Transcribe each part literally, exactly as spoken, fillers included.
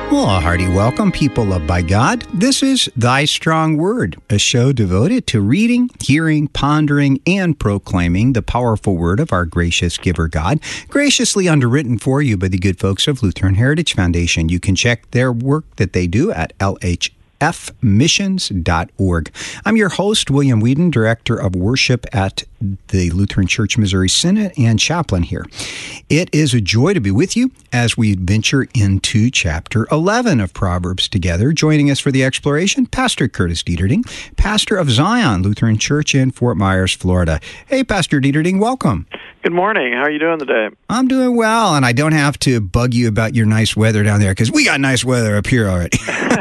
Well, a hearty welcome, people loved by God. This is Thy Strong Word, a show devoted to reading, hearing, pondering, and proclaiming the powerful word of our gracious giver God, graciously underwritten for you by the good folks of Lutheran Heritage Foundation. You can check their work that they do at L H f missions dot org. I'm your host, William Whedon, Director of Worship at the Lutheran Church Missouri Synod and chaplain here. It is a joy to be with you as we venture into chapter eleven of Proverbs together. Joining us for the exploration, Pastor Curtis Dieterding, pastor of Zion Lutheran Church in Fort Myers, Florida. Hey, Pastor Dieterding, welcome. Good morning. How are you doing today? I'm doing well, and I don't have to bug you about your nice weather down there because we got nice weather up here already.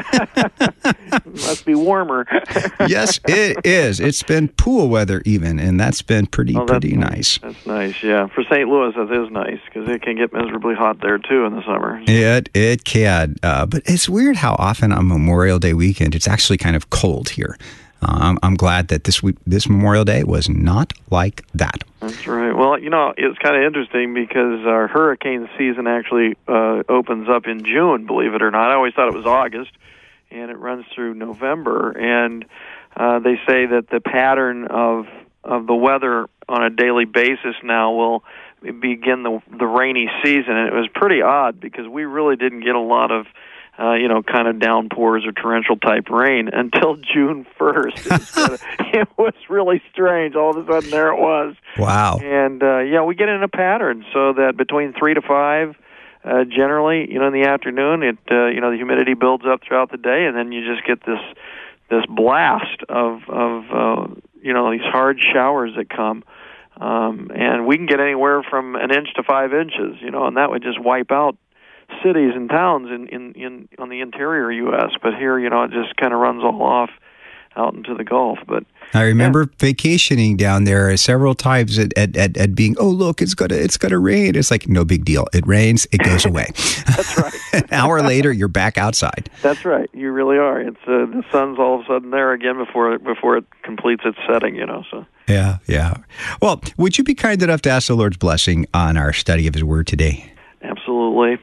Must be warmer. Yes, it is. It's been pool weather even, and that's been pretty, oh, pretty that's, nice. That's nice, yeah. For Saint Louis, that is nice because it can get miserably hot there, too, in the summer. It it can. Uh, but it's weird how often on Memorial Day weekend, it's actually kind of cold here. Uh, I'm, I'm glad that this week, this Memorial Day was not like that. That's right. Well, you know, it's kind of interesting because our hurricane season actually uh, opens up in June, believe it or not. I always thought it was August, and it runs through November. And uh, they say that the pattern of of the weather on a daily basis now will begin the the rainy season. And it was pretty odd because we really didn't get a lot of Uh, you know, kind of downpours or torrential type rain until June first. It was really strange. All of a sudden, there it was. Wow. And, uh, yeah, we get in a pattern so that between three to five, uh, generally, you know, in the afternoon, it, uh, you know, the humidity builds up throughout the day, and then you just get this this blast of, of uh, you know, these hard showers that come. Um, and we can get anywhere from an inch to five inches, you know, and that would just wipe out cities and towns in, in, in on the interior U S, but here, you know, it just kind of runs all off out into the Gulf. But I remember yeah. vacationing down there several times at, at, at, at being, oh, look, it's gonna it's gonna rain. It's like, no big deal. It rains, it goes away. That's right. An hour later, you're back outside. That's right. You really are. It's uh, the sun's all of a sudden there again before it, before it completes its setting, you know. So Yeah, yeah. Well, would you be kind enough to ask the Lord's blessing on our study of His Word today? Absolutely.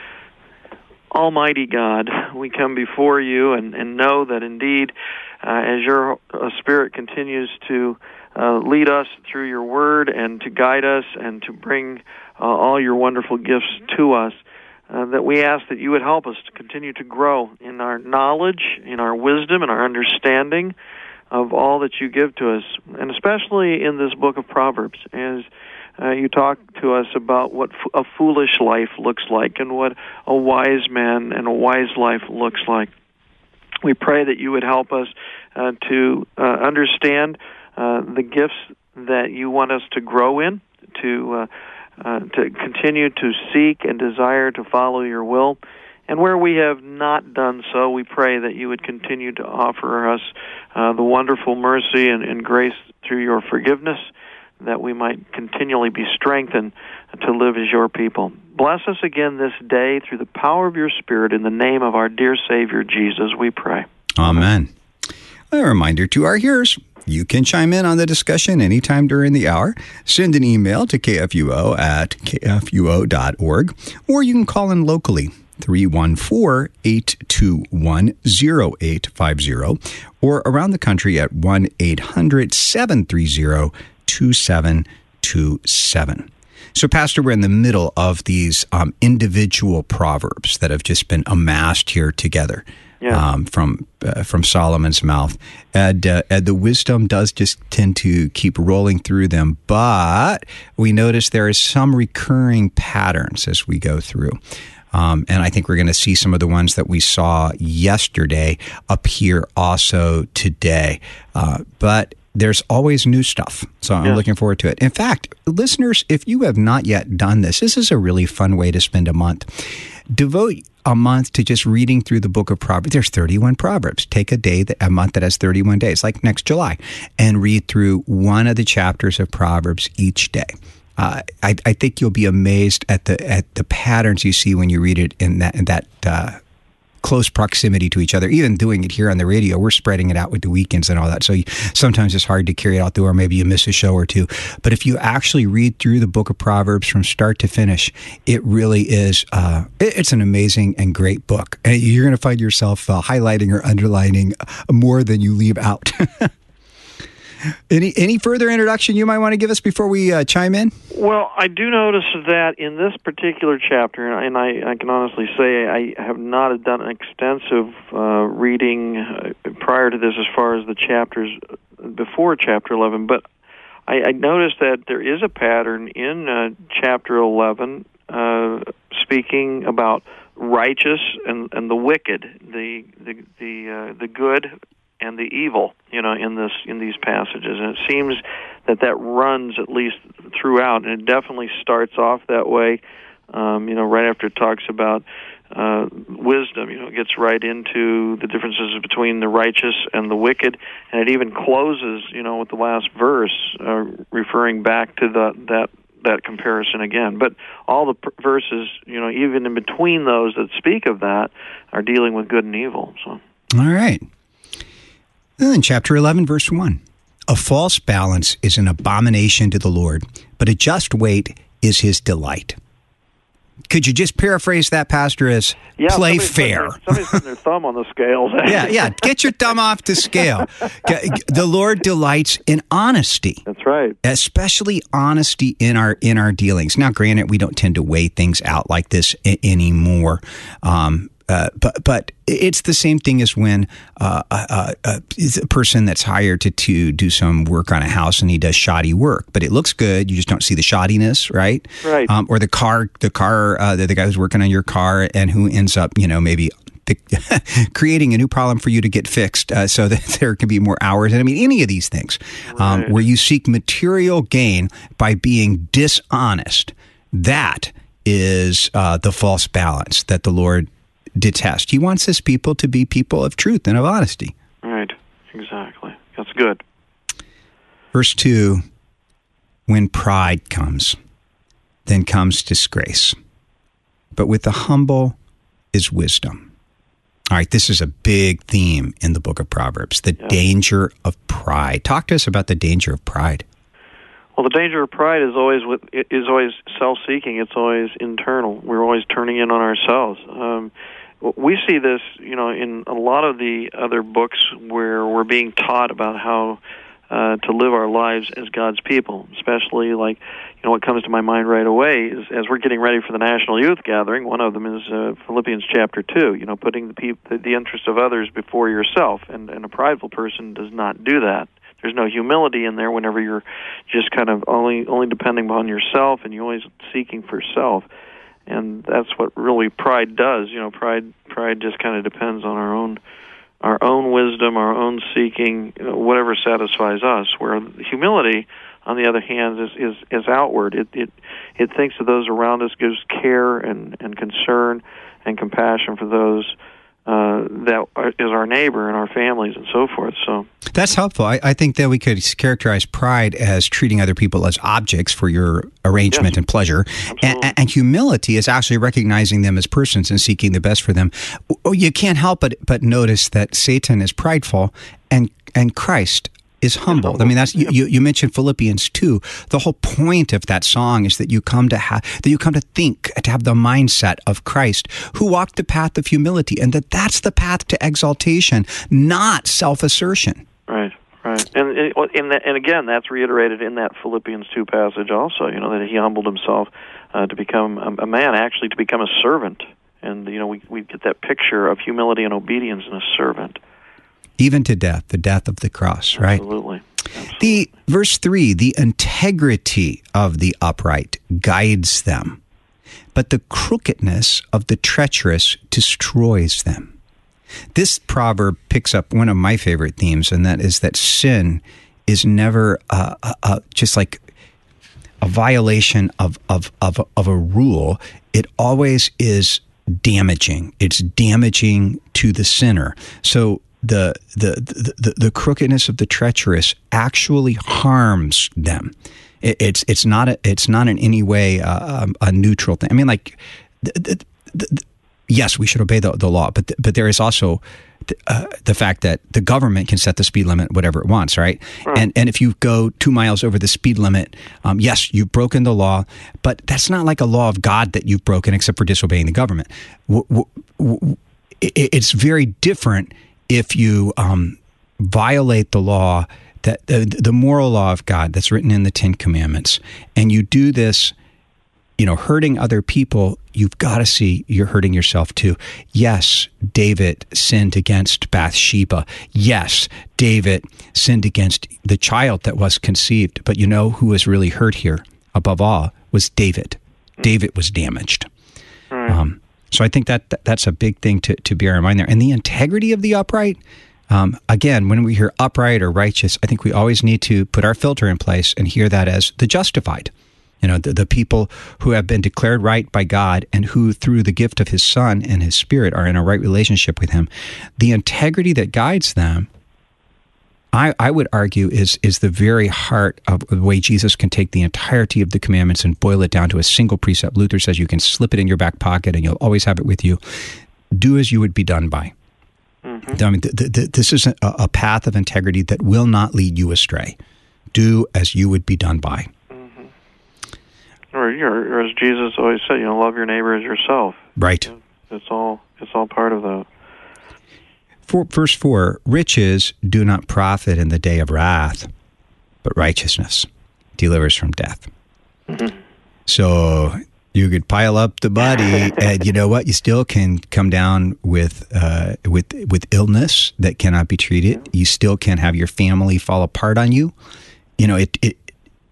Almighty God, we come before you and, and know that indeed, uh, as your uh, Spirit continues to uh, lead us through your word and to guide us and to bring uh, all your wonderful gifts to us, uh, that we ask that you would help us to continue to grow in our knowledge, in our wisdom, and our understanding of all that you give to us, and especially in this book of Proverbs, as Uh, you talk to us about what f- a foolish life looks like and what a wise man and a wise life looks like. We pray that you would help us uh, to uh, understand uh, the gifts that you want us to grow in, to uh, uh, to continue to seek and desire to follow your will. And where we have not done so, we pray that you would continue to offer us uh, the wonderful mercy and, and grace through your forgiveness, that we might continually be strengthened to live as your people. Bless us again this day through the power of your Spirit. In the name of our dear Savior, Jesus, we pray. Amen. A reminder to our hearers, you can chime in on the discussion anytime during the hour. Send an email to k f u o at k f u o dot org, or you can call in locally, three one four, eight two one, zero eight five zero, or around the country at one eight hundred, seven three zero, two seven two seven. So, Pastor, we're in the middle of these um, individual proverbs that have just been amassed here together yeah. um, from uh, from Solomon's mouth. And, uh, and the wisdom does just tend to keep rolling through them, but we notice there is some recurring patterns as we go through. Um, and I think we're going to see some of the ones that we saw yesterday appear also today. Uh, but there's always new stuff, so I'm yes. looking forward to it. In fact, listeners, if you have not yet done this, this is a really fun way to spend a month. Devote a month to just reading through the book of Proverbs. There's thirty-one Proverbs. Take a day, that, a month that has thirty-one days, like next July, and read through one of the chapters of Proverbs each day. Uh, I, I think you'll be amazed at the at the patterns you see when you read it in that in that uh, close proximity to each other. Even doing it here on the radio, we're spreading it out with the weekends and all that. So you, sometimes it's hard to carry it out the or maybe you miss a show or two. But if you actually read through the book of Proverbs from start to finish, it really is, uh, it, it's an amazing and great book. And you're going to find yourself uh, highlighting or underlining more than you leave out. Any any further introduction you might want to give us before we uh, chime in? Well, I do notice that in this particular chapter, and I, I can honestly say I have not done an extensive uh, reading uh, prior to this as far as the chapters before chapter eleven, but I, I noticed that there is a pattern in uh, chapter eleven uh, speaking about righteous and, and the wicked, the the the, uh, the good and the evil, you know, in this in these passages, and it seems that that runs at least throughout, and it definitely starts off that way. Um, you know, right after it talks about uh, wisdom, you know, it gets right into the differences between the righteous and the wicked, and it even closes, you know, with the last verse, uh, referring back to the that that comparison again. But all the pr- verses, you know, even in between those that speak of that, are dealing with good and evil. So, all right. And then chapter eleven, verse one. A false balance is an abomination to the Lord, but a just weight is his delight. Could you just paraphrase that, Pastor, as yeah, play somebody's fair? Putting their, somebody's putting their thumb on the scales. yeah, yeah. Get your thumb off the scale. The Lord delights in honesty. That's right. Especially honesty in our in our dealings. Now, granted, we don't tend to weigh things out like this I- anymore. Um, Uh, but but it's the same thing as when uh, a, a, a person that's hired to, to do some work on a house and he does shoddy work, but it looks good. You just don't see the shoddiness, right? Right. Um, or the car, the car, uh, the, the guy who's working on your car and who ends up, you know, maybe creating a new problem for you to get fixed uh, so that there can be more hours. And I mean, any of these things um, right. where you seek material gain by being dishonest, that is uh, the false balance that the Lord detest. He wants his people to be people of truth and of honesty. Right, exactly. That's good. Verse two, when pride comes, then comes disgrace. But with the humble is wisdom. All right, this is a big theme in the book of Proverbs, the yeah. danger of pride. Talk to us about the danger of pride. Well, the danger of pride is always with, is always self-seeking. It's always internal. We're always turning in on ourselves. Um, we see this, you know, in a lot of the other books where we're being taught about how uh, to live our lives as God's people. Especially, like, you know, what comes to my mind right away is as we're getting ready for the National Youth Gathering. One of them is uh, Philippians chapter two. You know, putting the peop- the, the interest of others before yourself, and, and a prideful person does not do that. There's no humility in there whenever you're just kind of only only depending on yourself and you're always seeking for self. And that's what really pride does. You know, pride pride just kind of depends on our own our own wisdom, our own seeking, you know, whatever satisfies us. Where humility, on the other hand, is is, is outward. It, it it thinks of those around us, gives care and, and concern and compassion for those Uh, that is our neighbor and our families and so forth. So that's helpful. I, I think that we could characterize pride as treating other people as objects for your arrangement yes. and pleasure, and, and humility is actually recognizing them as persons and seeking the best for them. You can't help but but notice that Satan is prideful and and Christ is humble. I mean, that's you, you. You mentioned Philippians two. The whole point of that song is that you come to have that you come to think to have the mindset of Christ, who walked the path of humility, and that that's the path to exaltation, not self-assertion. Right, right, and and, that, and again, that's reiterated in that Philippians two passage also. You know, that he humbled himself uh, to become a, a man, actually to become a servant, and you know, we we get that picture of humility and obedience in a servant. Even to death, the death of the cross, right? Absolutely. Absolutely. The verse three, the integrity of the upright guides them, but the crookedness of the treacherous destroys them. This proverb picks up one of my favorite themes, and that is that sin is never uh, uh, uh, just like a violation of, of, of, of a rule. It always is damaging. It's damaging to the sinner. So The, the the the crookedness of the treacherous actually harms them. It, it's it's not a, it's not in any way uh, a neutral thing. I mean, like the, the, the, yes, we should obey the, the law, but th- but there is also th- uh, the fact that the government can set the speed limit whatever it wants, right? Right. And and if you go two miles over the speed limit, um, yes, you've broken the law, but that's not like a law of God that you've broken, except for disobeying the government. W- w- w- it, it's very different if you um, violate the law, that the, the moral law of God that's written in the Ten Commandments, and you do this, you know, hurting other people. You've got to see you're hurting yourself too. Yes, David sinned against Bathsheba. Yes, David sinned against the child that was conceived. But you know who was really hurt here above all was David. David was damaged. Right. Um, so I think that, that that's a big thing to, to bear in mind there. And the integrity of the upright, um, again, when we hear upright or righteous, I think we always need to put our filter in place and hear that as the justified. You know, the, the people who have been declared right by God and who, through the gift of his Son and his Spirit, are in a right relationship with him. The integrity that guides them, I, I would argue, is is the very heart of the way Jesus can take the entirety of the commandments and boil it down to a single precept. Luther says you can slip it in your back pocket and you'll always have it with you. Do as you would be done by. Mm-hmm. I mean, th- th- this is a, a path of integrity that will not lead you astray. Do as you would be done by. Or, or as Jesus always said, you know, love your neighbor as yourself. Right. It's all it's all part of that. For, verse four, riches do not profit in the day of wrath, but righteousness delivers from death. Mm-hmm. So you could pile up the body, and you know what? You still can come down with uh, with with illness that cannot be treated. You still can have your family fall apart on you. You know, it, it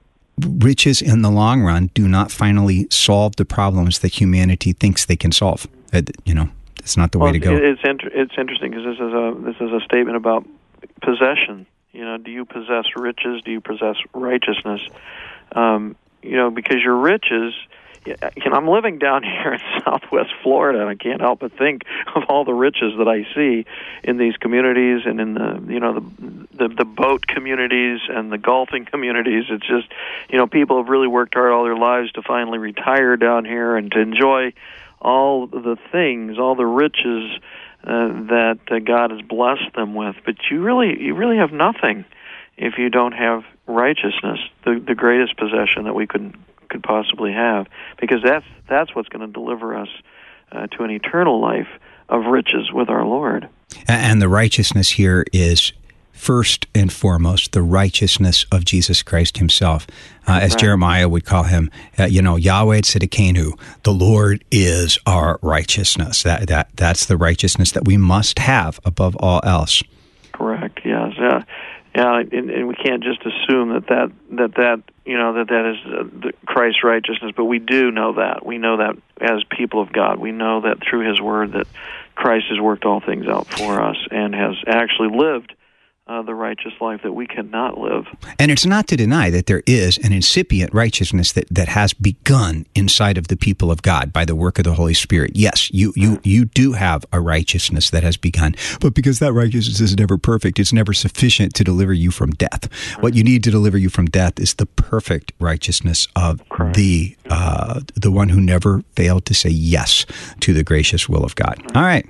riches in the long run do not finally solve the problems that humanity thinks they can solve. Uh, you know, it's not the well, way to go. It's inter- it's interesting because this is a this is a statement about possession. You know, do you possess riches? Do you possess righteousness? Um, you know, because your riches. You know, I'm living down here in Southwest Florida, and I can't help but think of all the riches that I see in these communities and in the, you know, the, the the boat communities and the golfing communities. It's just, you know, people have really worked hard all their lives to finally retire down here and to enjoy all the things, all the riches uh, that uh, God has blessed them with. But you really, you really have nothing if you don't have righteousness, the the greatest possession that we could. could possibly have, because that's that's what's going to deliver us uh, to an eternal life of riches with our Lord. And the righteousness here is first and foremost the righteousness of Jesus Christ himself. Uh, as right. Jeremiah would call him, uh, you know, Yahweh Tzidkenu, the Lord is our righteousness. That that That's the righteousness that we must have above all else. Correct, yes. Yeah. Yeah, and, and we can't just assume that that, that, that you know, that that is uh, the Christ's righteousness, but we do know that. We know that as people of God. We know that through his word that Christ has worked all things out for us and has actually lived uh, the righteous life that we cannot live. And it's not to deny that there is an incipient righteousness that, that has begun inside of the people of God by the work of the Holy Spirit. Yes, you, you, you do have a righteousness that has begun, but because that righteousness is never perfect, it's never sufficient to deliver you from death. Right. What you need to deliver you from death is the perfect righteousness of Correct. the uh, the one who never failed to say yes to the gracious will of God. Right. All right.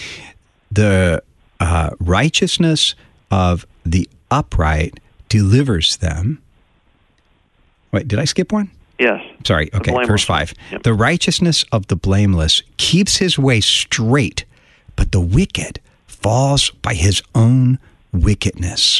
The uh, righteousness of the upright delivers them. Wait, did I skip one? Yes. Sorry. Okay, verse five. Yep. The righteousness of the blameless keeps his way straight, but the wicked falls by his own wickedness.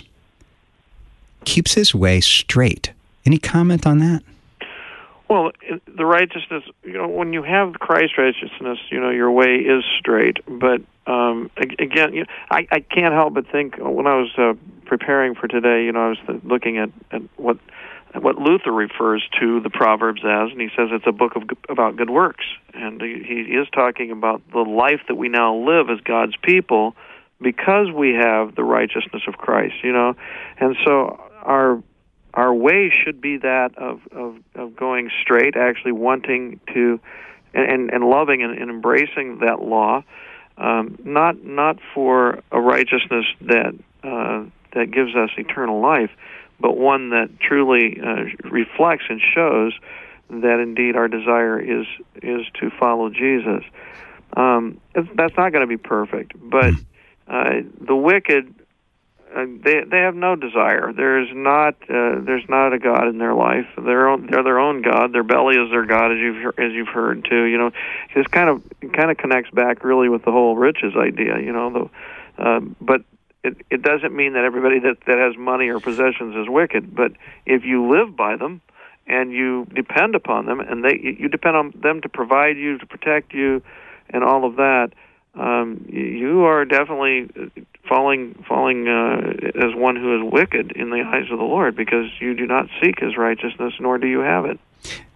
Keeps his way straight. Any comment on that? Well, the righteousness, you know, when you have Christ's righteousness, you know, your way is straight. But um, again, you know, I, I can't help but think when I was uh, preparing for today, you know, I was looking at, at what what Luther refers to the Proverbs as, and he says it's a book of about good works, and he, he is talking about the life that we now live as God's people because we have the righteousness of Christ, you know, and so our Our way should be that of, of, of going straight, actually wanting to, and, and loving and, and embracing that law, um, not not for a righteousness that uh, that gives us eternal life, but one that truly uh, reflects and shows that indeed our desire is is to follow Jesus. Um, it's, that's not going to be perfect, but uh, the wicked, uh, they they have no desire. There's not uh, there's not a God in their life. They're own, they're their own God. Their belly is their God, as you've as you've heard too. You know, this kind of kind of connects back really with the whole riches idea. You know, the uh, but. It, it doesn't mean that everybody that, that has money or possessions is wicked, but if you live by them and you depend upon them, and they you depend on them to provide you, to protect you, and all of that, um, you are definitely falling falling uh, as one who is wicked in the eyes of the Lord, because you do not seek His righteousness, nor do you have it.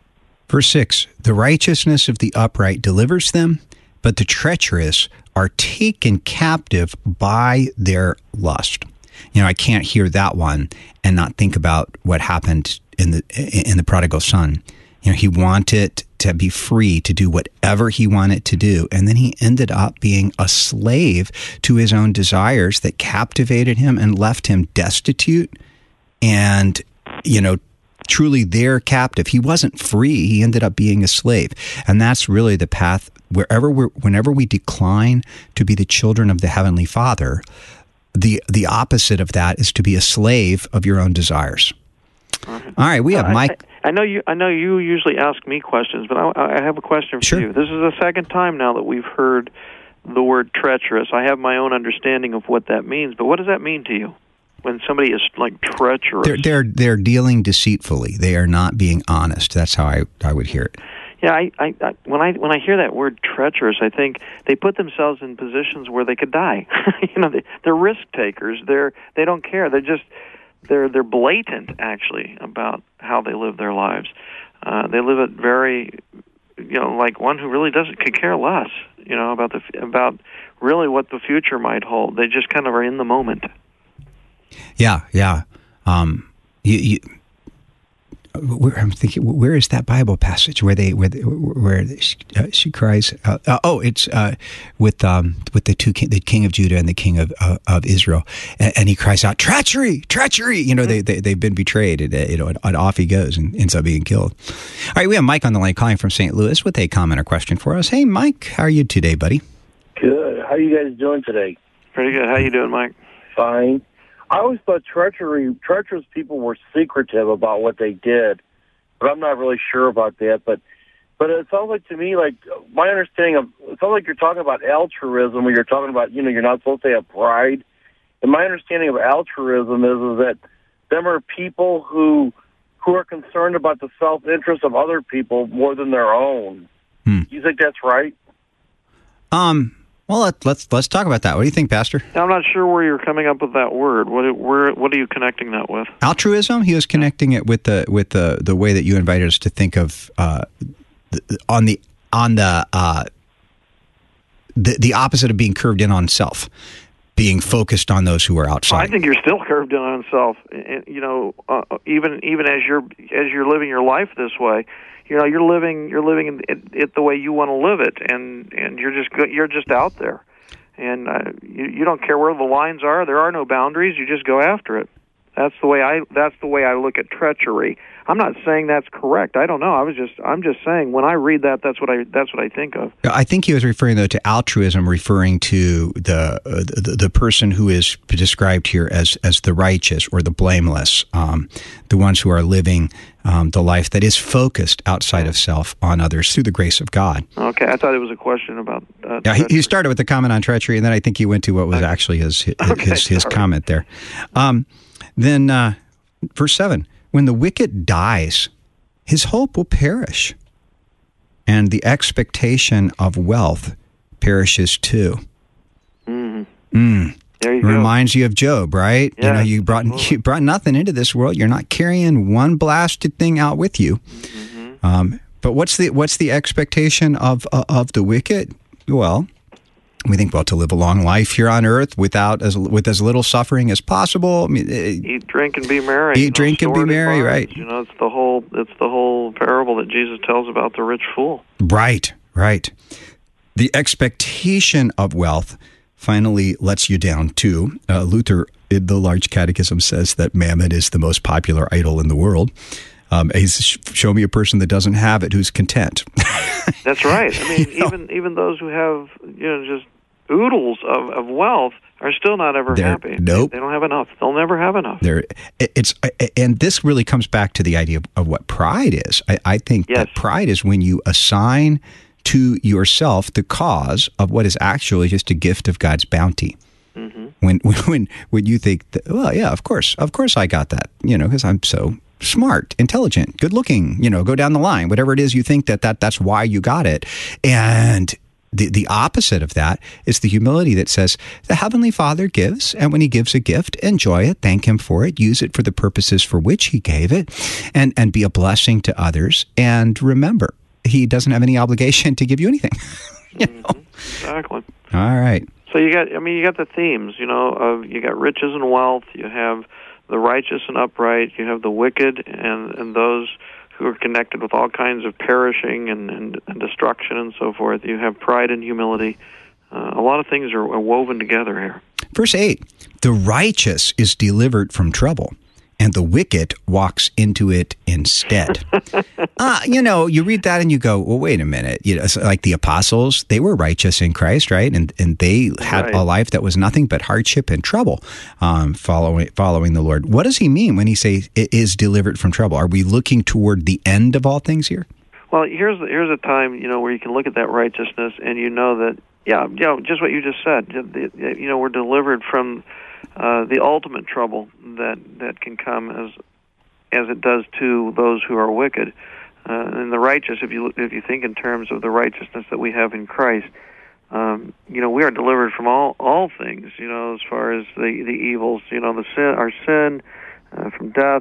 Verse six, the righteousness of the upright delivers them, but the treacherous are taken captive by their lust. You know, I can't hear that one and not think about what happened in the in the prodigal son. You know, he wanted to be free to do whatever he wanted to do, and then he ended up being a slave to his own desires that captivated him and left him destitute and, you know, truly their captive. He wasn't free. He ended up being a slave. And that's really the path wherever we're, whenever we decline to be the children of the Heavenly Father, the the opposite of that is to be a slave of your own desires. All right, we have uh, Mike. I, I know you. I know you usually ask me questions, but I, I have a question for sure. you. This is the second time now that we've heard the word treacherous. I have my own understanding of what that means, but what does that mean to you when somebody is like treacherous? They're they're, they're dealing deceitfully. They are not being honest. That's how I, I would hear it. Yeah, I, I, I, when I when I hear that word treacherous, I think they put themselves in positions where they could die. you know, they, they're risk takers. They're they don't care. They're just they're they're blatant actually about how they live their lives. Uh, they live it very, you know, like one who really doesn't could care less. You know, about the about really what the future might hold. They just kind of are in the moment. Yeah, yeah. Um, you. you Where, I'm thinking, where is that Bible passage where they where they, where she, uh, she cries? Uh, uh, oh, it's uh, with um, with the two king, the king of Judah and the king of uh, of Israel, and, and he cries out, "Treachery, treachery!" You know, they, they they've been betrayed, and, uh, you know, and, and off he goes and ends up being killed. All right, we have Mike on the line calling from Saint Louis with a comment or question for us. Hey, Mike, how are you today, buddy? Good. How are you guys doing today? Pretty good. How you doing, Mike? Fine. I always thought treachery, treacherous people were secretive about what they did, but I'm not really sure about that. But but it sounds like to me, like my understanding of, it sounds like you're talking about altruism, where you're talking about, you know, you're not supposed to have pride. And my understanding of altruism is, is that them are people who who are concerned about the self-interest of other people more than their own. Hmm. Do you think that's right? Um. Well, let, let's let's talk about that. What do you think, Pastor? I'm not sure where you're coming up with that word. What where what are you connecting that with? Altruism. He was connecting it with the with the, the way that you invited us to think of uh, the, on the on the, uh, the the opposite of being curved in on self, being focused on those who are outside. I think you're still curved in on self. You know, uh, even even as you're as you're living your life this way. You know, you're living you're living it, it the way you want to live it, and, and you're just you're just out there, and uh, you you don't care where the lines are. There are no boundaries. You just go after it. That's the way I that's the way I look at treachery. I'm not saying that's correct. I don't know. I was just I'm just saying when I read that, that's what I that's what I think of. I think he was referring though to altruism, referring to the uh, the, the person who is described here as as the righteous or the blameless, um, the ones who are living um, the life that is focused outside of self on others through the grace of God. Okay, I thought it was a question about. Uh, yeah, he, he started with the comment on treachery, and then I think he went to what was okay. actually his his okay, his, his comment there. Um, then uh, verse seven. When the wicked dies, his hope will perish, and the expectation of wealth perishes too. Mm-hmm. Mm. There you Reminds go. you of Job, right? Yeah, you know, you brought absolutely. you brought nothing into this world. You're not carrying one blasted thing out with you. Mm-hmm. Um, but what's the what's the expectation of uh, of the wicked? Well, we think, well, to live a long life here on earth without as with as little suffering as possible. I mean, eat, drink, and be merry. Eat, drink, and be merry. Right. You know, it's the whole it's the whole parable that Jesus tells about the rich fool. Right. Right. The expectation of wealth finally lets you down too. Uh, Luther, in the Large Catechism, says that mammon is the most popular idol in the world. Um, he's show me a person that doesn't have it who's content. That's right. I mean, You know? even even those who have, you know, just oodles of, of wealth are still not ever They're- happy. nope. They, they don't have enough. They'll never have enough. There, it's and this really comes back to the idea of, of what pride is. I, I think Yes. that pride is when you assign to yourself the cause of what is actually just a gift of God's bounty. Mm-hmm. When when when you think, that, well, yeah, of course, of course, I got that, you know, because I'm so smart, intelligent, good looking, you know, go down the line, whatever it is you think that, that that's why you got it. And the, the opposite of that is the humility that says the Heavenly Father gives, and when he gives a gift, enjoy it, thank him for it, use it for the purposes for which he gave it, and, and be a blessing to others. And remember, he doesn't have any obligation to give you anything. you know? Mm-hmm. Exactly. All right. So you got, I mean, you got the themes, you know, of you got riches and wealth, you have the righteous and upright, you have the wicked and, and those who are connected with all kinds of perishing and, and, and destruction and so forth. You have pride and humility. Uh, a lot of things are, are woven together here. Verse eight, the righteous is delivered from trouble, and the wicked walks into it instead. uh, you know, you read that and you go, well, wait a minute. You know, it's like the apostles, they were righteous in Christ, right? And and they had Right. a life that was nothing but hardship and trouble um, following following the Lord. What does he mean when he says it is delivered from trouble? Are we looking toward the end of all things here? Well, here's here's a time, you know, where you can look at that righteousness and you know that, yeah, you know, just what you just said. You know, we're delivered from uh, the ultimate trouble that that can come as as it does to those who are wicked. Uh, and the righteous, if you if you think in terms of the righteousness that we have in Christ, um, you know, we are delivered from all all things. You know, as far as the the evils, you know, the sin, our sin, uh, from death,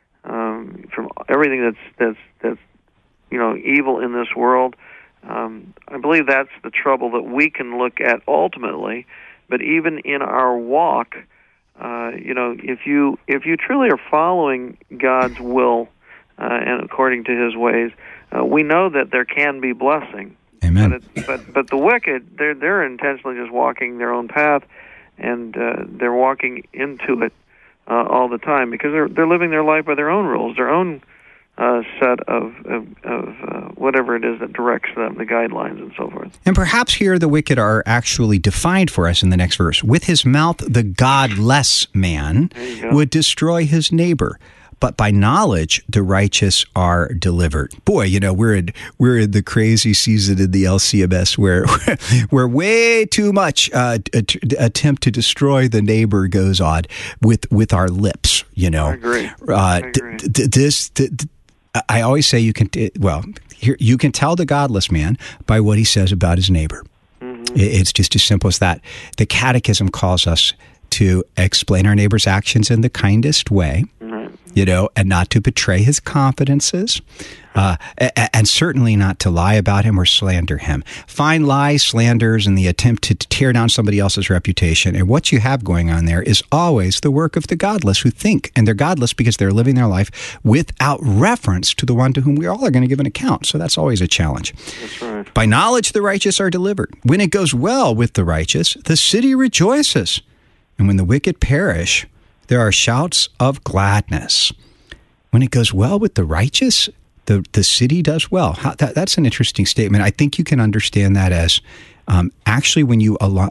um, from everything that's that's that's you know, evil in this world. Um, I believe that's the trouble that we can look at ultimately. But even in our walk, uh, you know, if you if you truly are following God's will uh, and according to His ways, uh, we know that there can be blessing. Amen. But it, but but the wicked, they're they're intentionally just walking their own path, and uh, they're walking into it uh, all the time because they're they're living their life by their own rules, their own Uh, set of, of, of uh, whatever it is that directs them, the guidelines and so forth. And perhaps here the wicked are actually defined for us in the next verse. With his mouth, the godless man would destroy his neighbor, but by knowledge, the righteous are delivered. Boy, you know, we're in, we're in the crazy season in the L C M S where where way too much uh, attempt to destroy the neighbor goes on with, with our lips, you know. I agree. Uh, I agree. D- d- this... D- d- I always say you can, well, here, you can tell the godless man by what he says about his neighbor. Mm-hmm. It's just as simple as that. The Catechism calls us to explain our neighbor's actions in the kindest way, mm-hmm. you know, and not to betray his confidences, uh, and certainly not to lie about him or slander him. Find lies, slanders, and the attempt to tear down somebody else's reputation. And what you have going on there is always the work of the godless who think, and they're godless because they're living their life without reference to the one to whom we all are going to give an account. So that's always a challenge. That's right. By knowledge, the righteous are delivered. When it goes well with the righteous, the city rejoices. And when the wicked perish, there are shouts of gladness. When it goes well with the righteous, the, the city does well. How, that, that's an interesting statement. I think you can understand that as um, actually when you align,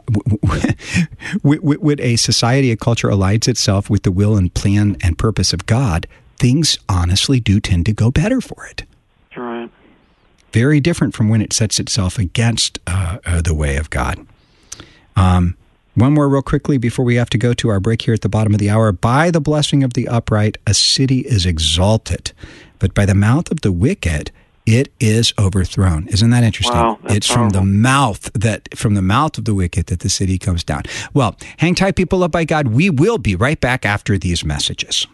when a society, a culture aligns itself with the will and plan and purpose of God, things honestly do tend to go better for it. That's right. Very different from when it sets itself against uh, uh, the way of God. Um, One more real quickly before we have to go to our break here at the bottom of the hour. By the blessing of the upright, a city is exalted, but by the mouth of the wicked, it is overthrown. Isn't that interesting? Wow, that's it's from powerful. the mouth that from the mouth of the wicked that the city comes down. Well, hang tight, people loved by God. We will be right back after these messages.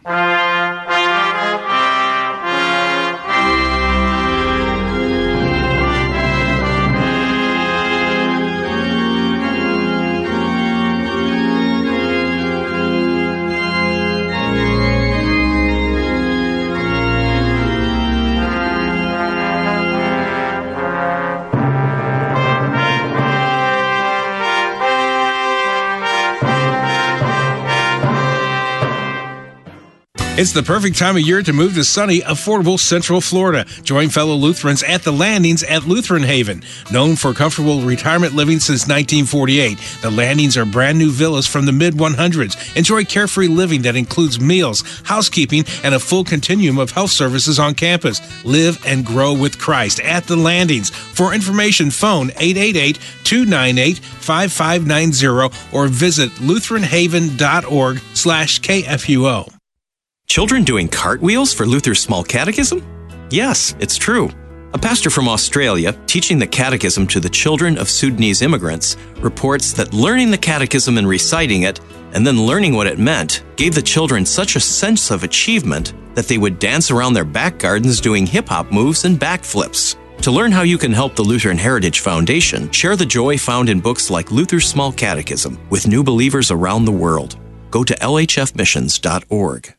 It's the perfect time of year to move to sunny, affordable Central Florida. Join fellow Lutherans at the Landings at Lutheran Haven. Known for comfortable retirement living since nineteen forty-eight, the Landings are brand new villas from the mid hundreds. Enjoy carefree living that includes meals, housekeeping, and a full continuum of health services on campus. Live and grow with Christ at the Landings. For information, phone eight eight eight, two nine eight, five five nine zero or visit lutheranhaven.org slash KFUO. Children doing cartwheels for Luther's Small Catechism? Yes, it's true. A pastor from Australia, teaching the catechism to the children of Sudanese immigrants, reports that learning the catechism and reciting it, and then learning what it meant, gave the children such a sense of achievement that they would dance around their back gardens doing hip-hop moves and backflips. To learn how you can help the Lutheran Heritage Foundation, share the joy found in books like Luther's Small Catechism with new believers around the world. Go to L H F missions dot org.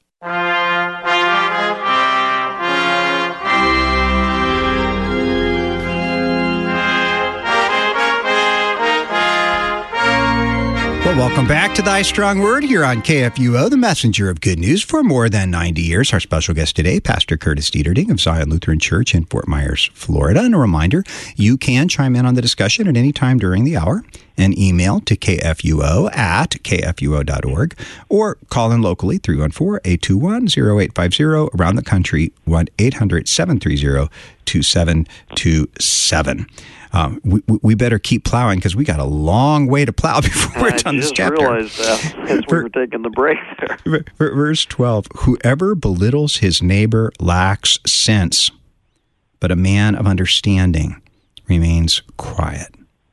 Well, welcome back to Thy Strong Word here on K F U O, the messenger of good news for more than ninety years. Our special guest today, Pastor Curtis Dieterding of Zion Lutheran Church in Fort Myers, Florida. And a reminder, you can chime in on the discussion at any time during the hour and email to K F U O at K F U O dot org or call in locally three one four, eight two one, zero eight five zero, around the country one eight hundred, seven three zero, two seven two seven. Um, we, we better keep plowing because we got a long way to plow before we're done this chapter. I just realized that as we were taking the break there. Verse twelve, whoever belittles his neighbor lacks sense, but a man of understanding remains quiet.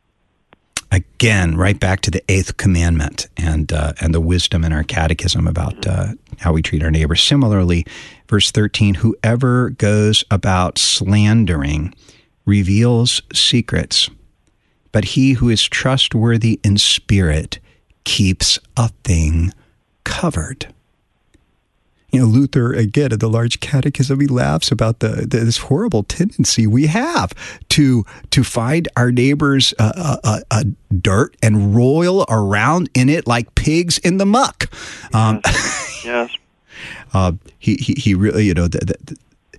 Again, right back to the eighth commandment and uh, and the wisdom in our catechism about uh, how we treat our neighbors. Similarly, verse thirteen, whoever goes about slandering reveals secrets, but he who is trustworthy in spirit keeps a thing covered. You know, Luther, again, in the large catechism, he laughs about the, the this horrible tendency we have to to find our neighbors' uh, uh, uh, dirt and roil around in it like pigs in the muck. Um, yes. yes. Uh, he, he he really, you know, the, the,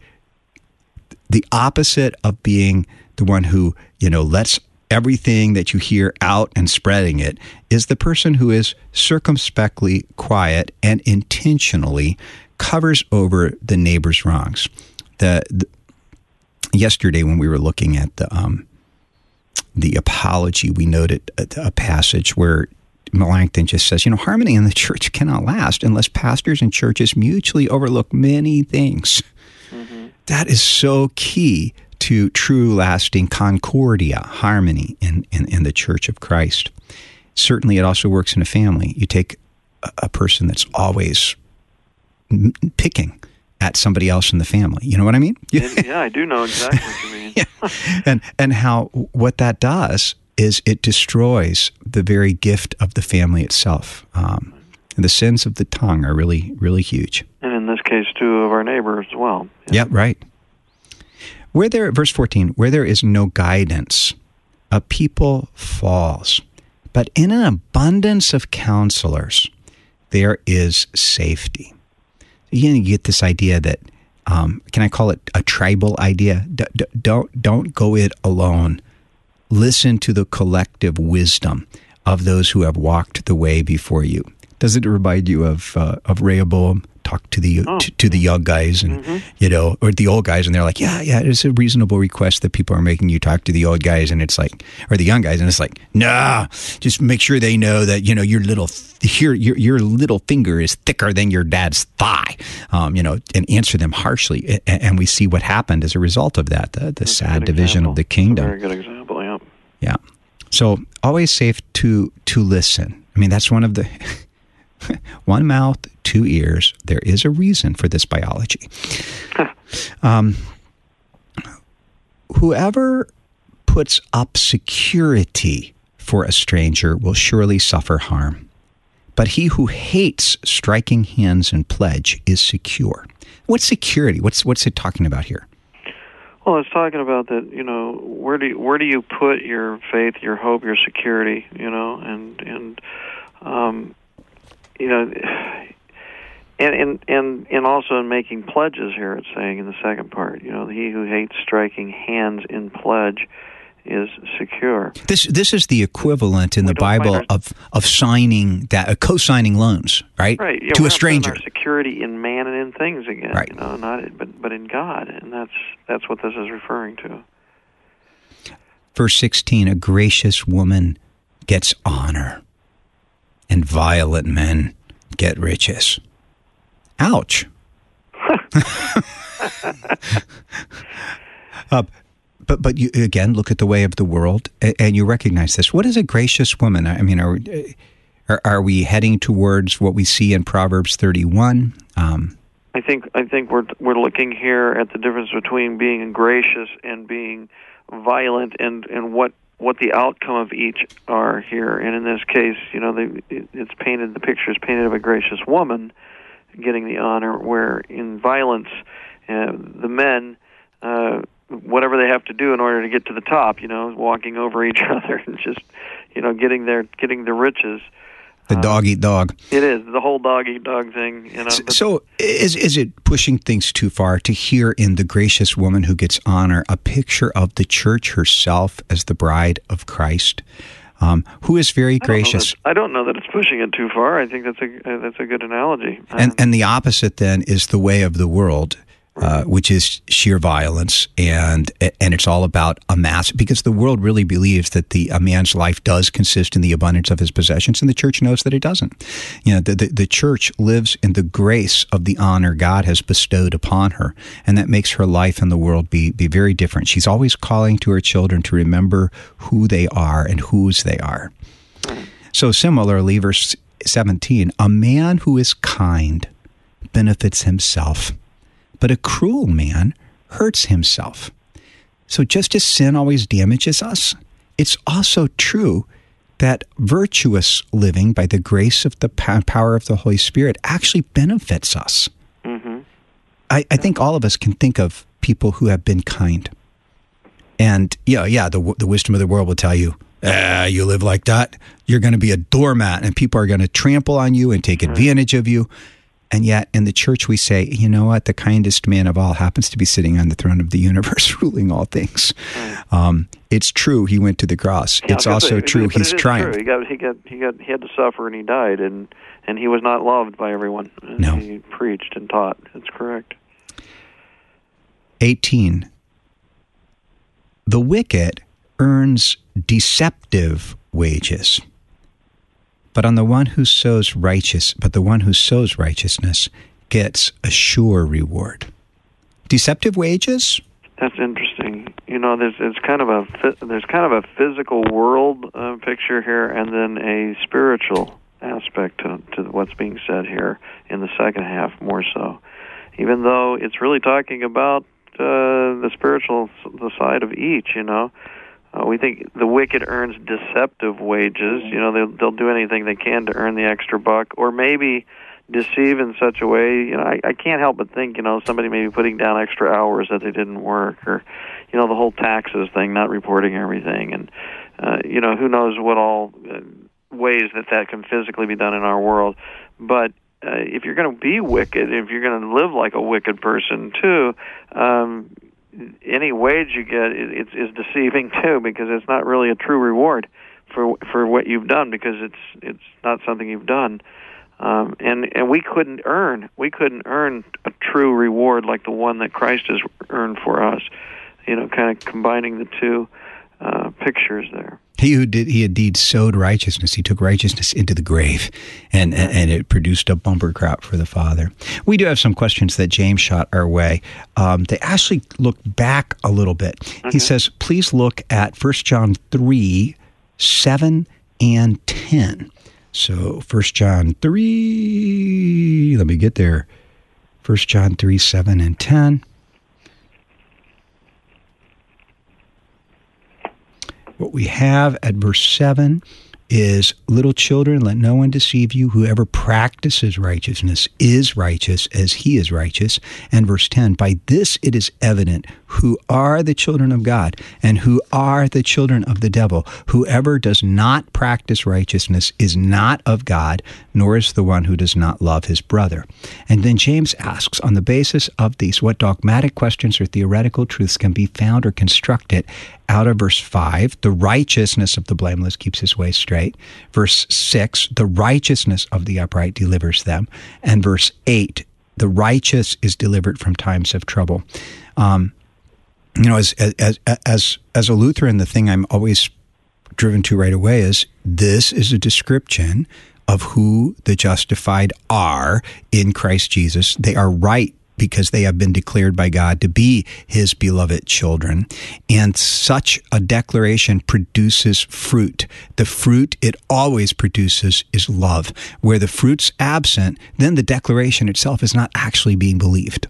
the opposite of being the one who, you know, lets everything that you hear out and spreading it is the person who is circumspectly quiet and intentionally covers over the neighbor's wrongs. The, the yesterday when we were looking at the um, the apology, we noted a, a passage where Melanchthon just says, you know, harmony in the church cannot last unless pastors and churches mutually overlook many things. Mm-hmm. That is so key to true lasting concordia, harmony in, in, in the Church of Christ. Certainly it also works in a family. You take a, a person that's always m- picking at somebody else in the family. You know what I mean? Yeah, I do know exactly what you mean. yeah. And and how what that does is it destroys the very gift of the family itself. Um, and the sins of the tongue are really, really huge. And in this case, too, of our neighbors as well. Yeah, yeah right. Where there, verse fourteen, where there is no guidance, a people falls. But in an abundance of counselors, there is safety. You get this idea that, um, can I call it a tribal idea? D- d- don't, don't go it alone. Listen to the collective wisdom of those who have walked the way before you. Does it remind you of uh, of Rehoboam? Talk to the oh. to, to the young guys and mm-hmm. you know, or the old guys, and they're like, yeah, yeah, it's a reasonable request that people are making you talk to the old guys, and it's like, or the young guys, and it's like, nah, just make sure they know that you know your little your your, your little finger is thicker than your dad's thigh, um, you know, and answer them harshly, and, and we see what happened as a result of that, the, the sad division example. of the kingdom. Very good example, yeah. Yeah, so always safe to to listen. I mean, that's one of the. One mouth, two ears. There is a reason for this biology. um, whoever puts up security for a stranger will surely suffer harm. But he who hates striking hands in pledge is secure. What's security? What's what's it talking about here? Well, it's talking about that, you know, where do you, where do you put your faith, your hope, your security, you know, and and um, you know, And, and and and also in making pledges here, it's saying in the second part, you know, he who hates striking hands in pledge is secure. This this is the equivalent in we the Bible our, of of signing that uh, co-signing loans, right? Right. Yeah, to we're a stranger. Our security in man and in things again, right. you know, not but but in God, and that's that's what this is referring to. Verse sixteen: a gracious woman gets honor, and violent men get riches. Ouch. uh, but but you again look at the way of the world, and you recognize this. What is a gracious woman? I mean, are are, are we heading towards what we see in Proverbs thirty-one? Um, I think I think we're we're looking here at the difference between being gracious and being violent, and, and what what the outcome of each are here. And in this case, you know, they, it's painted. The picture is painted of a gracious woman getting the honor, where in violence, uh, the men, uh, whatever they have to do in order to get to the top, you know, walking over each other and just, you know, getting their getting the riches. The dog eat dog. It is the whole dog eat dog thing. You know. So, so is is it pushing things too far to hear in the gracious woman who gets honor a picture of the church herself as the bride of Christ? Um, who is very gracious. I don't know that it's pushing it too far. I think that's a uh, that's a good analogy. And and the opposite then is the way of the world, uh, which is sheer violence, and and it's all about a mass, because the world really believes that the a man's life does consist in the abundance of his possessions, and the church knows that it doesn't. You know, the the, the church lives in the grace of the honor God has bestowed upon her, and that makes her life in the world be be very different. She's always calling to her children to remember who they are and whose they are. So similarly, verse seventeen, a man who is kind benefits himself, but a cruel man hurts himself. So just as sin always damages us, it's also true that virtuous living by the grace of the power of the Holy Spirit actually benefits us. Mm-hmm. I, I think all of us can think of people who have been kind. And yeah, yeah, the, the wisdom of the world will tell you, ah, you live like that, you're going to be a doormat, and people are going to trample on you and take advantage of you. And yet, in the church, we say, you know what? The kindest man of all happens to be sitting on the throne of the universe, ruling all things. Mm. Um, it's true. He went to the cross. Yeah, it's also say, true. He's triumphed. He got, he got, he got, he had to suffer, and he died, and and he was not loved by everyone. And no, he preached and taught. That's correct. Eighteen. The wicked earns deceptive wages. But on the one who sows righteous, but the one who sows righteousness gets a sure reward. Deceptive wages? That's interesting. You know, there's it's kind of a there's kind of a physical world uh, picture here, and then a spiritual aspect to to what's being said here in the second half more so. Even though it's really talking about uh, the spiritual the side of each, you know. Uh, we think the wicked earns deceptive wages. You know, they'll, they'll do anything they can to earn the extra buck, or maybe deceive in such a way. You know, I, I can't help but think, you know, somebody may be putting down extra hours that they didn't work, or, you know, the whole taxes thing, not reporting everything, and, uh, you know, who knows what all uh, ways that that can physically be done in our world. But uh, if you're going to be wicked, if you're going to live like a wicked person too, um, any wage you get is, is deceiving too, because it's not really a true reward for for what you've done, because it's it's not something you've done, um, and and we couldn't earn we couldn't earn a true reward like the one that Christ has earned for us. You know, kind of combining the two uh, pictures there. He who did he indeed sowed righteousness. He took righteousness into the grave, and, and, and it produced a bumper crop for the Father. We do have some questions that James shot our way. Um, they actually look back a little bit. Okay. He says, please look at First John three, seven and ten. So First John three, let me get there. First John three, seven and ten. What we have at verse seven, is, little children, let no one deceive you. Whoever practices righteousness is righteous as he is righteous. And verse ten, by this it is evident who are the children of God and who are the children of the devil. Whoever does not practice righteousness is not of God, nor is the one who does not love his brother. And then James asks, on the basis of these, what dogmatic questions or theoretical truths can be found or constructed out of verse five, the righteousness of the blameless keeps his way straight. Verse six, the righteousness of the upright delivers them. And verse eight, the righteous is delivered from times of trouble. Um, you know, as, as, as, as a Lutheran, the thing I'm always driven to right away is this is a description of who the justified are in Christ Jesus. They are right because they have been declared by God to be his beloved children. And such a declaration produces fruit. The fruit it always produces is love. Where the fruit's absent, then the declaration itself is not actually being believed.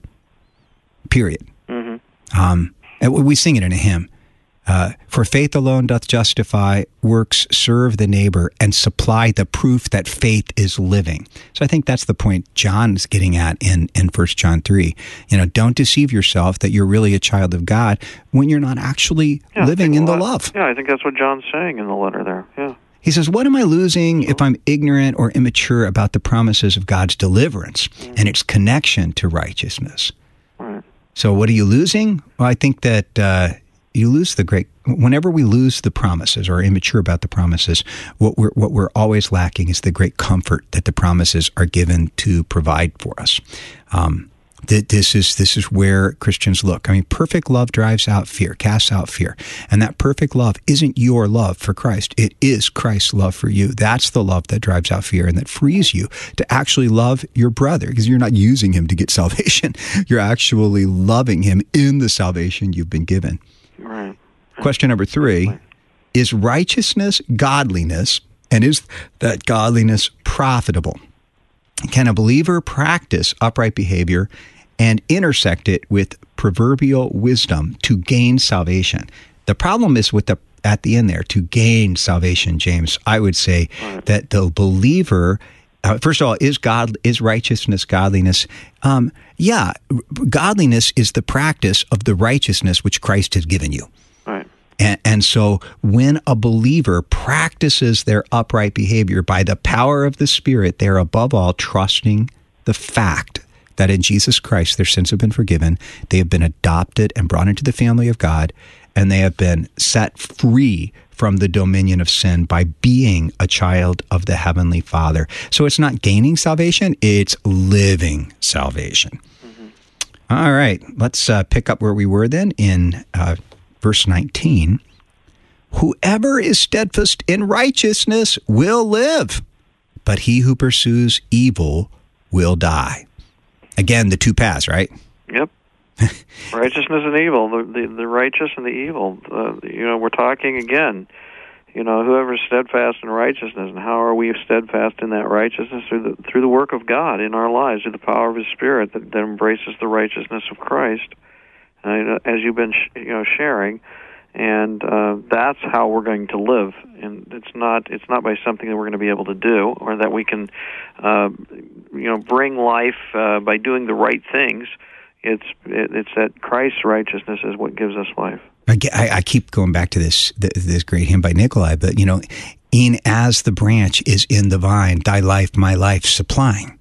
Period. Mm-hmm. Um, and we sing it in a hymn. Uh, for faith alone doth justify, works serve the neighbor, and supply the proof that faith is living. So I think that's the point John's getting at in, in First John three. You know, don't deceive yourself that you're really a child of God when you're not actually yeah, living in the love. Yeah, I think that's what John's saying in the letter there. Yeah. He says, what am I losing if I'm ignorant or immature about the promises of God's deliverance mm-hmm. and its connection to righteousness? Right. So what are you losing? Well, I think that... Uh, You lose the great, whenever we lose the promises or are immature about the promises, what we're, what we're always lacking is the great comfort that the promises are given to provide for us. Um, th- this is, this is where Christians look. I mean, perfect love drives out fear, casts out fear. And that perfect love isn't your love for Christ. It is Christ's love for you. That's the love that drives out fear and that frees you to actually love your brother because you're not using him to get salvation. You're actually loving him in the salvation you've been given. Right. Question number three, is righteousness godliness, and is that godliness profitable? Can a believer practice upright behavior and intersect it with proverbial wisdom to gain salvation? The problem is with the at the end there, to gain salvation, James. I would say right. that the believer... Uh, first of all, is God is righteousness godliness? Um, yeah, godliness is the practice of the righteousness which Christ has given you. Right. And, and so when a believer practices their upright behavior by the power of the Spirit, they're above all trusting the fact that in Jesus Christ their sins have been forgiven, they have been adopted and brought into the family of God, and they have been set free from the dominion of sin by being a child of the Heavenly Father. So it's not gaining salvation, it's living salvation. Mm-hmm. All right, let's uh, pick up where we were then in uh, verse nineteen. Whoever is steadfast in righteousness will live, but he who pursues evil will die. Again, the two paths, right? Yep. Righteousness and evil, the, the the righteous and the evil. Uh, you know, we're talking again. You know, whoever's steadfast in righteousness, and how are we steadfast in that righteousness? Through the through the work of God in our lives, through the power of His Spirit that, that embraces the righteousness of Christ, uh, as you've been sh- you know sharing, and uh, that's how we're going to live. And it's not it's not by something that we're going to be able to do, or that we can, uh, you know, bring life uh, by doing the right things. It's it's that Christ's righteousness is what gives us life. I, I keep going back to this this great hymn by Nikolai, but you know, "E'en as the branch is in the vine, thy life, my life, supplying."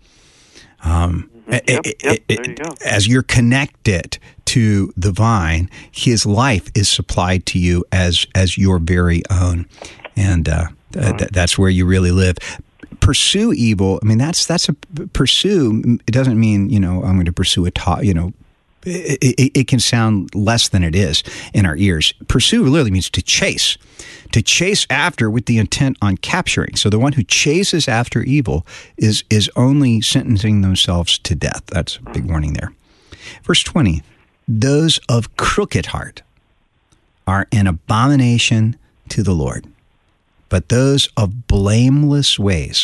Um, mm-hmm. yep, it, yep, it, there you go. As you're connected to the vine, His life is supplied to you as as your very own, and uh, right. th- that's where you really live. Pursue evil. I mean, that's that's a pursue. It doesn't mean, you know, I'm going to pursue a ta- you know, it, it, it can sound less than it is in our ears. Pursue literally means to chase, to chase after with the intent on capturing. So the one who chases after evil is is only sentencing themselves to death. That's a big warning there. Verse twenty, those of crooked heart are an abomination to the Lord, but those of blameless ways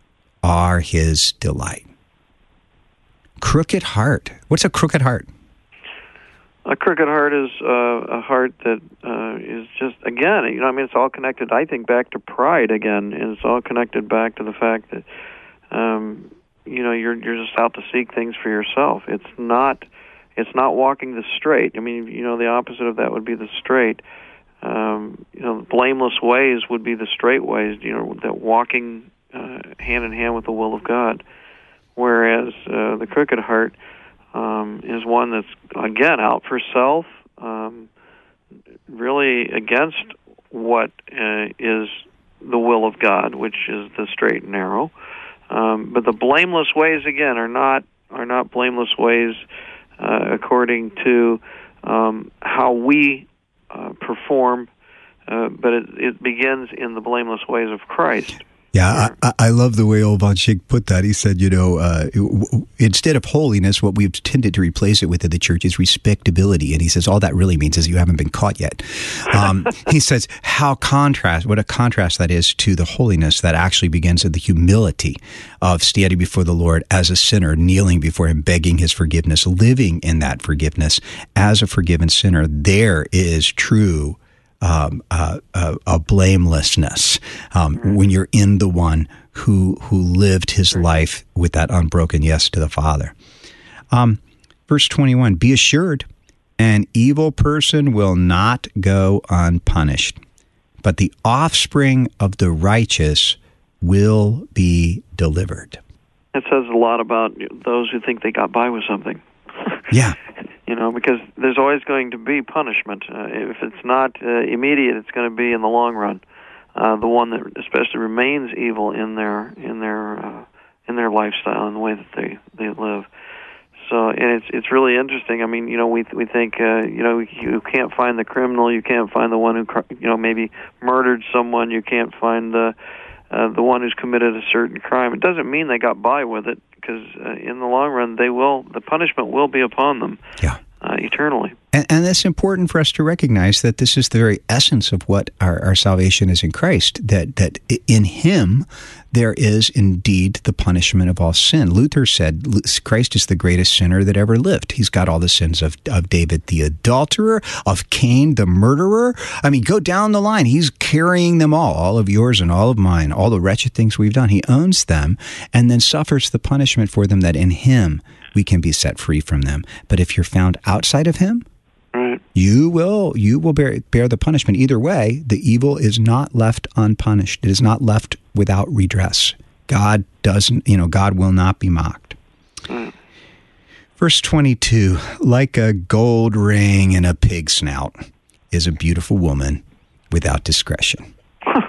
are His delight. Crooked heart. What's a crooked heart? A crooked heart is uh, a heart that uh, is just, again, you know, I mean, it's all connected, I think, back to pride again. And it's all connected back to the fact that, um, you know, you're you're just out to seek things for yourself. It's not, it's not walking the straight. I mean, you know, the opposite of that would be the straight. Um, you know, blameless ways would be the straight ways, you know, that walking uh, hand in hand with the will of God. Whereas uh, the crooked heart um, is one that's, again, out for self, um, really against what uh, is the will of God, which is the straight and narrow. Um, but the blameless ways, again, are not are not blameless ways uh, according to um, how we uh, perform, uh, but it, it begins in the blameless ways of Christ. Yeah, I, I love the way old Von Schick put that. He said, you know, uh, instead of holiness, what we've tended to replace it with in the church is respectability. And he says, all that really means is you haven't been caught yet. Um, he says, how contrast, what a contrast that is to the holiness that actually begins in the humility of standing before the Lord as a sinner, kneeling before him, begging his forgiveness, living in that forgiveness as a forgiven sinner. There is true Um, uh, uh, a blamelessness um, mm-hmm. when you're in the one who who lived his mm-hmm. life with that unbroken yes to the Father. Um, verse twenty-one, be assured, an evil person will not go unpunished, but the offspring of the righteous will be delivered. It says a lot about those who think they got by with something. Yeah. You know, because there's always going to be punishment. Uh, if it's not uh, immediate, it's going to be in the long run. Uh, the one that especially remains evil in their in their uh, in their lifestyle and the way that they, they live. So, and it's it's really interesting. I mean, you know, we we think uh, you know you can't find the criminal, you can't find the one who you know maybe murdered someone, you can't find the uh, the one who's committed a certain crime. It doesn't mean they got by with it, because uh, in the long run, they will the punishment will be upon them. Yeah. Uh, eternally. And, and it's important for us to recognize that this is the very essence of what our, our salvation is in Christ, that that in him there is indeed the punishment of all sin. Luther said Christ is the greatest sinner that ever lived. He's got all the sins of, of David the adulterer, of Cain the murderer. I mean, go down the line. He's carrying them all, all of yours and all of mine, all the wretched things we've done. He owns them and then suffers the punishment for them, that in him we can be set free from them. But if you're found outside of him, right. you will you will bear bear the punishment. Either way, the evil is not left unpunished. It is not left without redress. God doesn't, you know, God will not be mocked. Mm. Verse twenty-two, like a gold ring in a pig's snout is a beautiful woman without discretion. Huh.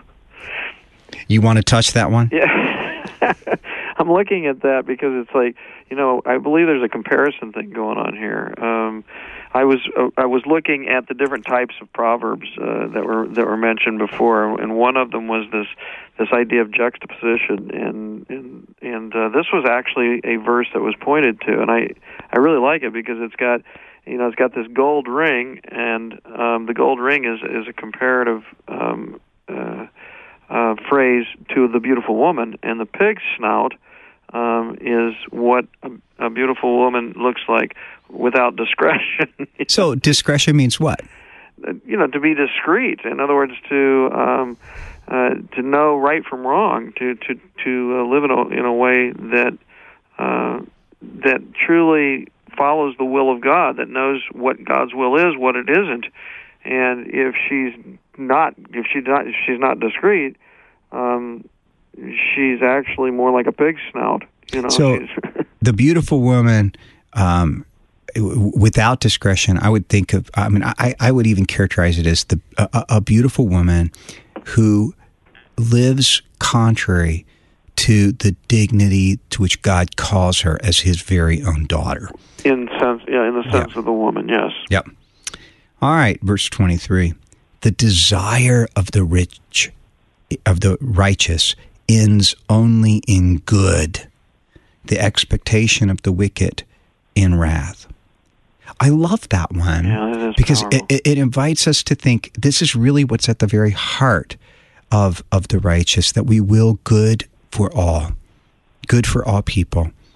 You want to touch that one? Yeah. I'm looking at that because it's like, you know, I believe there's a comparison thing going on here. Um, I was uh, I was looking at the different types of proverbs uh, that were that were mentioned before, and one of them was this this idea of juxtaposition, and and and uh, this was actually a verse that was pointed to, and I I really like it because it's got, you know, it's got this gold ring, and um, the gold ring is is a comparative um, uh, uh, phrase to the beautiful woman, and the pig's snout Um, is what a, a beautiful woman looks like without discretion. So discretion means what? You know, to be discreet. In other words, to um, uh, to know right from wrong, to to to uh, live in a in a way that uh, that truly follows the will of God, that knows what God's will is, what it isn't. And if she's not, if she's not, if she's not discreet, um, she's actually more like a pig's snout. You know. So the beautiful woman, um, w- without discretion, I would think of. I mean, I, I would even characterize it as the a, a beautiful woman who lives contrary to the dignity to which God calls her as His very own daughter. In sense, yeah, in the sense yeah. of the woman, yes. Yep. All right, verse twenty-three. The desire of the rich, of the righteous, ends only in good. The expectation of the wicked in wrath. I love that one yeah, that is because powerful. it, it invites us to think this is really what's at the very heart of of the righteous, that we will good for all, good for all people. Mm-hmm.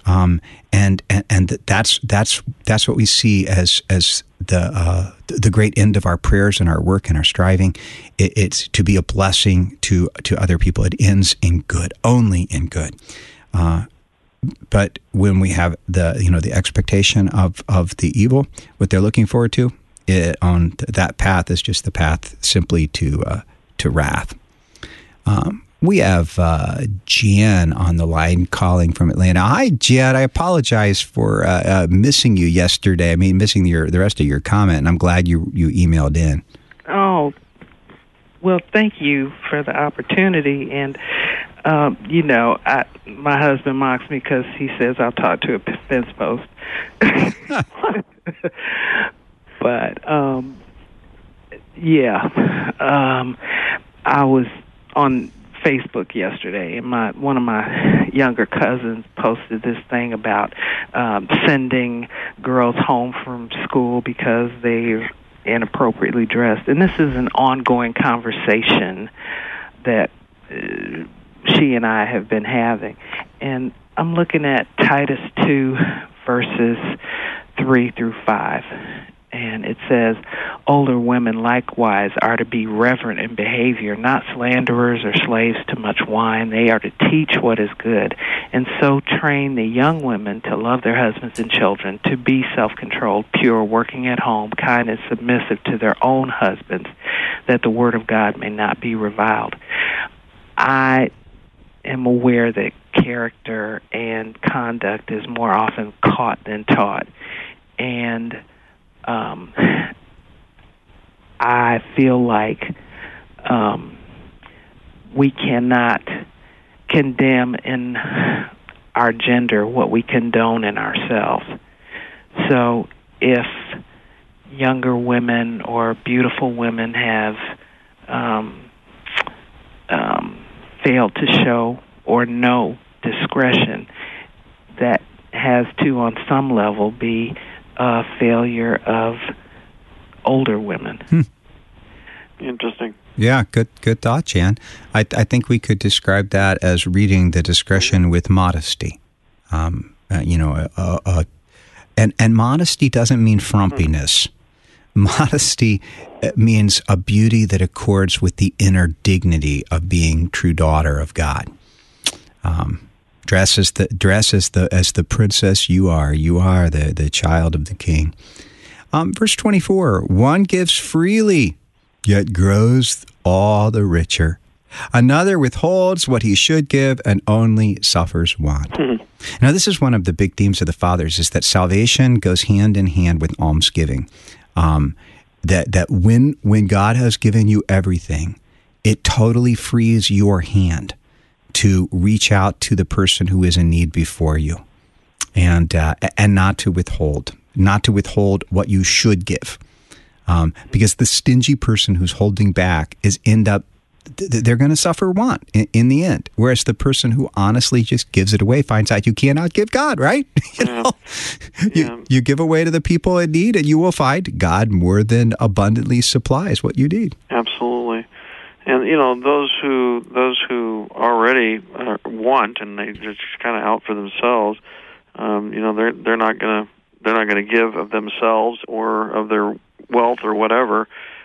Um, and, and and that's that's that's what we see as as the uh, the great end of our prayers and our work and our striving. It, it's to be a blessing to to other people. It ends in good, only in good. Uh, but when we have the you know the expectation of, of the evil, what they're looking forward to, it, on that path is just the path simply to uh, to wrath. Um, We have uh, Jan on the line calling from Atlanta. Hi, Jan. I apologize for uh, uh, missing you yesterday. I mean, missing your the rest of your comment, and I'm glad you, you emailed in. Oh, well, thank you for the opportunity. And, um, you know, I, my husband mocks me because he says I'll talk to a fence post. But, um, yeah, um, I was on Facebook yesterday, and my one of my younger cousins posted this thing about um, sending girls home from school because they're inappropriately dressed. And this is an ongoing conversation that uh, she and I have been having. And I'm looking at Titus two, verses three through five. And it says, older women likewise are to be reverent in behavior, not slanderers or slaves to much wine. They are to teach what is good, and so train the young women to love their husbands and children, to be self-controlled, pure, working at home, kind and submissive to their own husbands, that the word of God may not be reviled. I am aware that character and conduct is more often caught than taught. And Um, I feel like um, we cannot condemn in our gender what we condone in ourselves. So if younger women or beautiful women have um, um, failed to show or know discretion, that has to, on some level, be a failure of older women. Hmm. Interesting. Yeah, good good thought, Jan. I, I think we could describe that as reading the discretion with modesty. Um, uh, you know, uh, uh, and and modesty doesn't mean frumpiness. Hmm. Modesty means a beauty that accords with the inner dignity of being true daughter of God. Um, dress as the dress as the as the princess you are. You are the the child of the King. Um, verse twenty-four: one gives freely, yet grows all the richer. Another withholds what he should give and only suffers want. Mm-hmm. Now, this is one of the big themes of the Fathers: is that salvation goes hand in hand with almsgiving. Um, that that when when God has given you everything, it totally frees your hand to reach out to the person who is in need before you, and uh, and not to withhold, not to withhold what you should give, um, because the stingy person who's holding back is end up they're going to suffer want in, in the end. Whereas the person who honestly just gives it away finds out you cannot give God, right? you yeah. know, you, yeah. you give away to the people in need, and you will find God more than abundantly supplies what you need. Absolutely. And you know, those who those who already uh, want and they just kind of out for themselves, um, you know, they're they're not gonna they're not gonna give of themselves or of their wealth or whatever,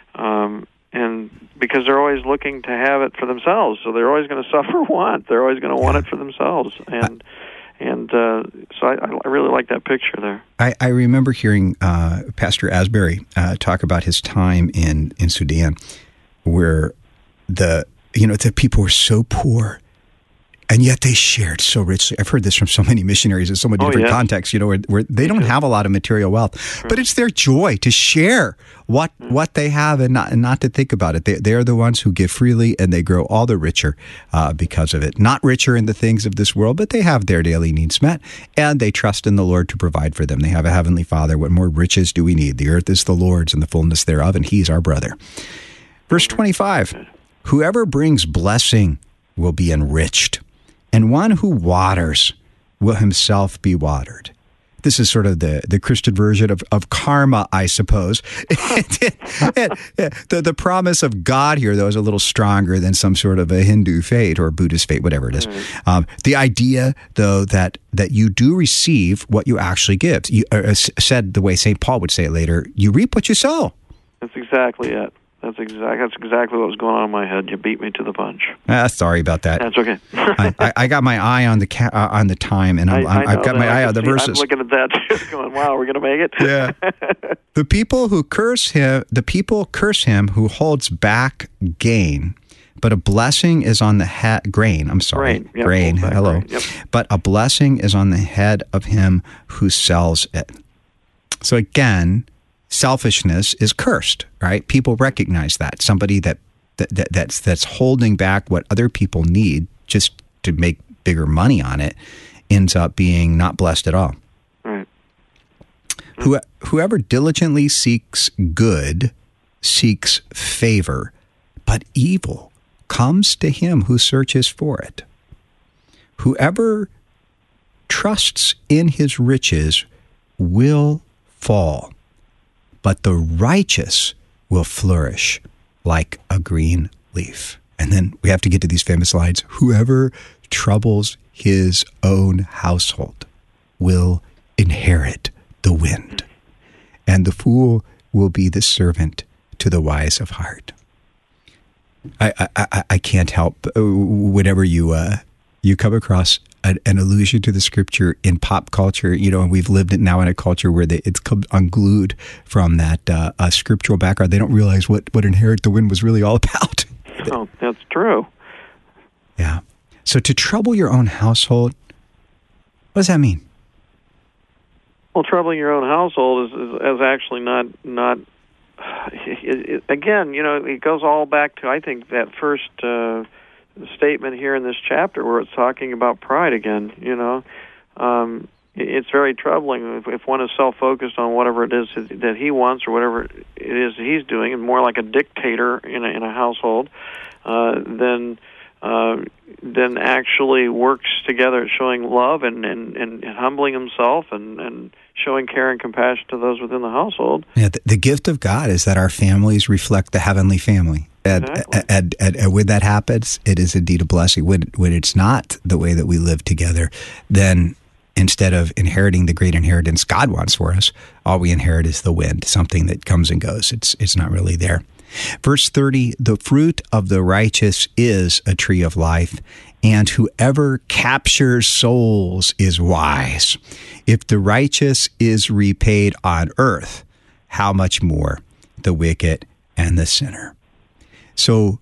um, and because they're always looking to have it for themselves, so they're always going to suffer want. They're always going to want it for themselves, and and uh, so I, I really like that picture there. I, I remember hearing uh, Pastor Asbury uh, talk about his time in in Sudan, where the you know the people were so poor, and yet they shared so richly. I've heard this from so many missionaries in so many oh, different yeah. contexts, you know, where, where they don't have a lot of material wealth, sure. but it's their joy to share what mm. what they have and not and not to think about it. They they are the ones who give freely, and they grow all the richer uh, because of it. Not richer in the things of this world, but they have their daily needs met, and they trust in the Lord to provide for them. They have a heavenly Father. What more riches do we need? The earth is the Lord's and the fullness thereof, and He's our brother. Verse twenty-five, whoever brings blessing will be enriched, and one who waters will himself be watered. This is sort of the, the Christian version of, of karma, I suppose. the, the promise of God here, though, is a little stronger than some sort of a Hindu fate or Buddhist fate, whatever it is. Mm. Um, the idea, though, that that you do receive what you actually give. You uh, said the way Saint Paul would say it later, you reap what you sow. That's exactly it. That's exactly that's exactly what was going on in my head. You beat me to the punch. Ah, sorry about that. That's okay. I, I, I got my eye on the ca- uh, on the time, and I'm, I, I I've got that. my eye on the see, verses. I'm looking at that too, going, "Wow, we're going to make it." Yeah. The people who curse him, the people curse him who holds back gain, but a blessing is on the head. Grain. I'm sorry. Grain. Yep, grain. Hello. Grain. Yep. But a blessing is on the head of him who sells it. So again, selfishness is cursed, right? People recognize that. Somebody that, that, that that's that's holding back what other people need just to make bigger money on it ends up being not blessed at all. Right. Who, whoever diligently seeks good seeks favor, but evil comes to him who searches for it. Whoever trusts in his riches will fall, but the righteous will flourish like a green leaf. And then we have to get to these famous lines. Whoever troubles his own household will inherit the wind, and the fool will be the servant to the wise of heart. I I, I can't help whenever you uh, you come across an, an allusion to the scripture in pop culture, you know, and we've lived it now in a culture where they, it's come unglued from that uh, uh, scriptural background. They don't realize what, what inherit the wind was really all about. Oh, that's true. Yeah. So to trouble your own household, what does that mean? Well, troubling your own household is, is, is actually not not. It, it, again, you know, it goes all back to I think that first uh, statement here in this chapter where it's talking about pride again. You know, um, it, it's very troubling if, if one is self-focused on whatever it is that he wants or whatever it is he's doing, and more like a dictator in a, in a household, uh, then. Uh, then actually works together at showing love and, and, and humbling himself and, and showing care and compassion to those within the household. Yeah, the, the gift of God is that our families reflect the heavenly family. And, exactly. and, and, and when that happens, it is indeed a blessing. When, when it's not the way that we live together, then instead of inheriting the great inheritance God wants for us, all we inherit is the wind, something that comes and goes. It's it's not really there. Verse thirty, the fruit of the righteous is a tree of life, and whoever captures souls is wise. If the righteous is repaid on earth, how much more the wicked and the sinner? So,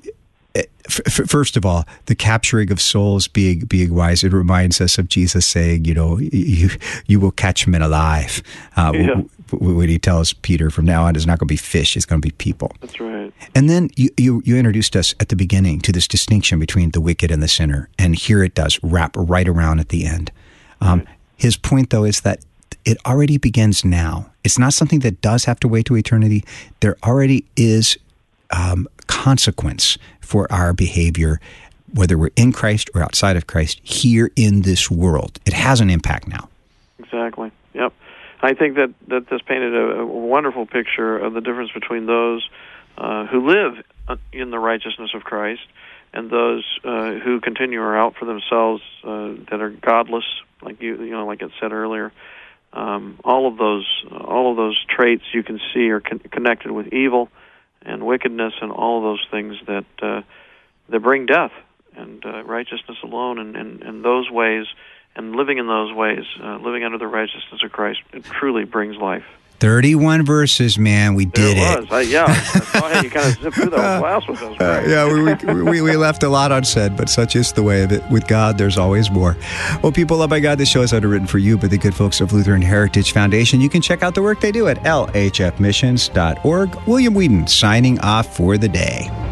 f- first of all, the capturing of souls being being wise, it reminds us of Jesus saying, you know, you, you will catch men alive. Uh, yeah. When he tells Peter, from now on, it's not going to be fish, it's going to be people. That's right. And then you, you, you introduced us at the beginning to this distinction between the wicked and the sinner. And here it does wrap right around at the end. Um, right. His point, though, is that it already begins now. It's not something that does have to wait to eternity. There already is um, consequence for our behavior, whether we're in Christ or outside of Christ, here in this world. It has an impact now. Exactly. Yep. I think that, that this painted a, a wonderful picture of the difference between those uh, who live in the righteousness of Christ and those uh, who continue are out for themselves uh, that are godless, like you you know, like it said earlier. Um, all of those all of those traits you can see are con- connected with evil and wickedness and all of those things that uh, that bring death, and uh, righteousness alone and, and, and those ways. And living in those ways, uh, living under the righteousness of Christ, it truly brings life. thirty-one verses, man. We did there it. it. Was. I, yeah. I saw how you kind of zipped through that class with those. Uh, yeah, we, we, we left a lot unsaid, but such is the way of it. With God, there's always more. Well, people loved by God, this show is underwritten for you by the good folks of Lutheran Heritage Foundation. You can check out the work they do at L H F missions dot org. William Whedon signing off for the day.